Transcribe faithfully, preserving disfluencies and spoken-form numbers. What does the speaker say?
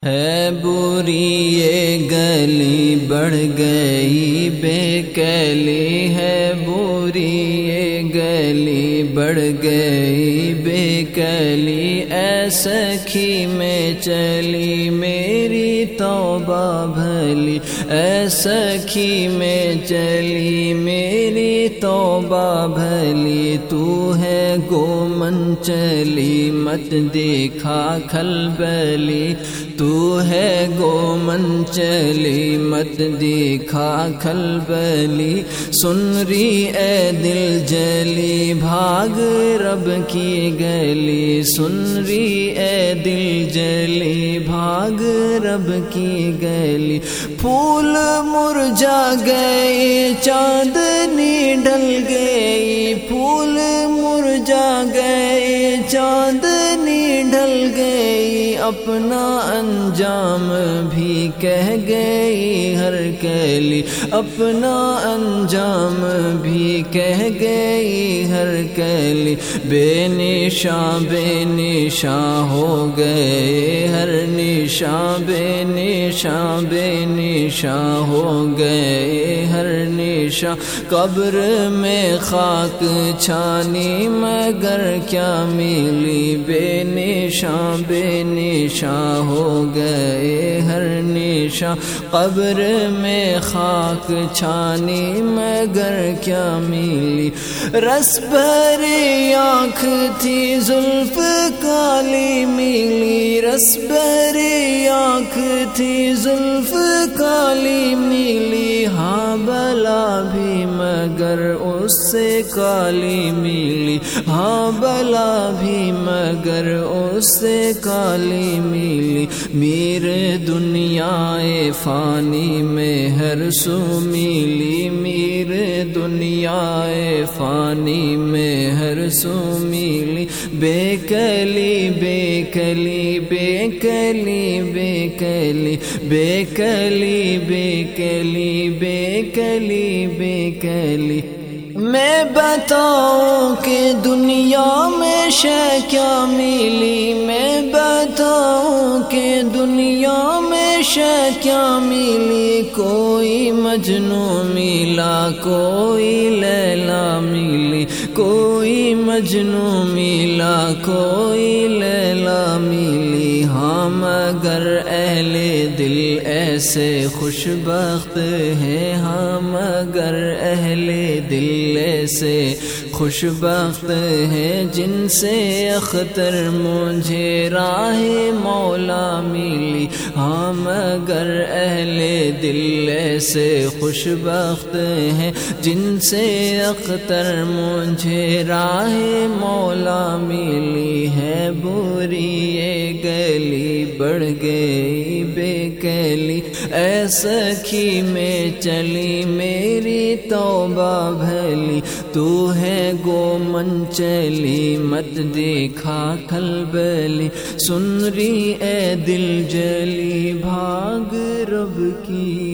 ہے بری یہ گلی بڑھ گئی بے کلی، ہے بری یہ گلی بڑھ گئی بے کلی، اے سکھی میں چلی میری توبہ بھلی، اے سکھی میں چلی میری توبہ بھلی، تو ہے گومن چلی مت دیکھا کھلبلی، تو ہے گومن چلی مت دیکھا کھلبلی، سن ری اے دل جلی بھاگ رب کی گلی، سن ری اے دل جلی بھاگ رب کی گلی، پھول مرجھا گئے چاندنی ڈھل گئی، پھول مرجھا گئے چاندنی ڈھل گئی، اپنا انجام بھی کہہ گئی ہر کلی، اپنا انجام بھی کہہ گئی ہر کلی، بے نشاں بے نشاں ہو گئے ہر نشاں، بے نشاں بے نشاں ہو گئے ہر نشاں، قبر میں خاک چھانی مگر کیا ملی، بے نشاں بے نشاں ہو گئے ہر نشاں، قبر میں خاک چھانی مگر کیا ملی، رس بھری آنکھ تھی زلف کالی ملی، رس بھری آنکھ تھی زلف کالی ملی، ہاں بلا بھی مگر اس سے کالی ملی، ہاں بلا بھی مگر اس سے کالی ملی، میر دنیا فانی میں ہر سو ملی، میر دنیا فانی میں ہر سو ملی، بے کلی بے کلی بے کلی بے کلی بے کلی بے کلی بے کلی بے کلی، میں بتاؤں کہ دنیا میں شے کیا ملی، میں بتاؤں کہ دنیا میں شے کیا ملی، کوئی مجنو ملا کوئی لیلا ملی، کوئی مجنو ملا کوئی لیلا ملی، ہاں مگر اہل دل ایسے خوش بخت ہیں، ہاں مگر اہل دل ایسے خوش بخت ہیں، جن سے اختر مجھے راہ مولا ملی، ہاں مگر اہل دل ایسے خوش بخت ہیں، جن سے اختر مجھے راہ مولا ملی، ہے بری یہ گلی بڑھ گئی بے کلی، اے سکھی میں چلی میری توبہ بھلی، تو ہے گومن چلی مت دیکھا کھلبلی، سن ری اے دل جلی بھاگ رب کی